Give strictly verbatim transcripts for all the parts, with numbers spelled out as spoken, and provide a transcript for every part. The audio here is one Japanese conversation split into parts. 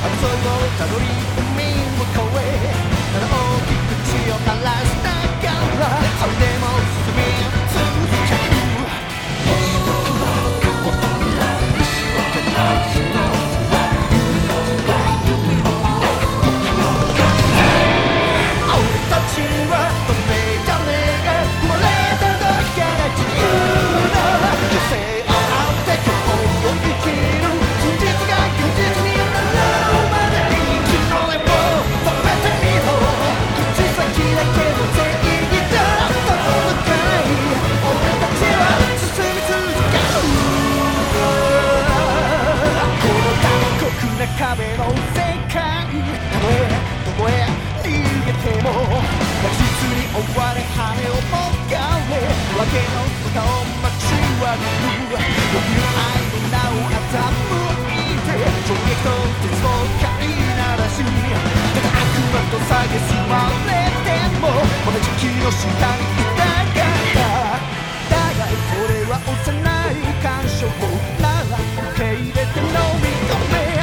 争いをたどり海を越え大きく口を鳴らしたからそれでも進み続ける壁の世界たとえどこへ逃げても確実に追われ羽をもがれわけの歌を待ちわびる伸びる愛の名を欺いて衝撃と鉄を飼いならしただ悪魔と蔑まれても同じ木の下にいたかっただがそれは幼い感傷をなら受け入れて飲み込め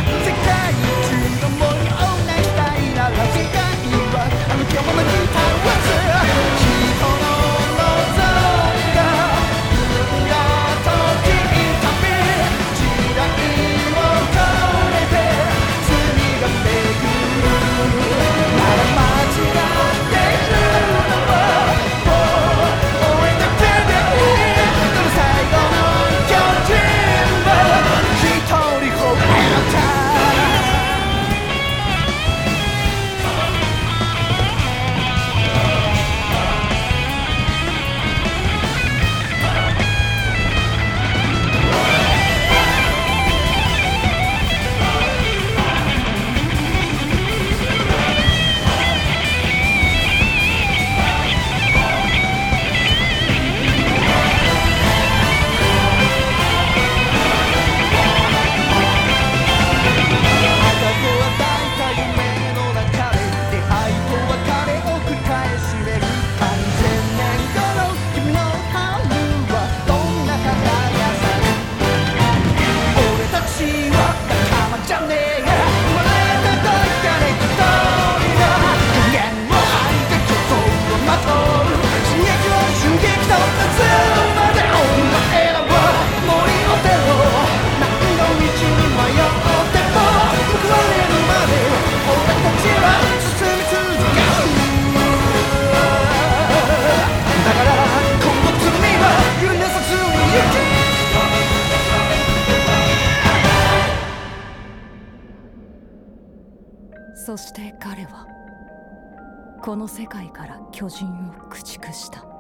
そして彼はこの世界から巨人を駆逐した。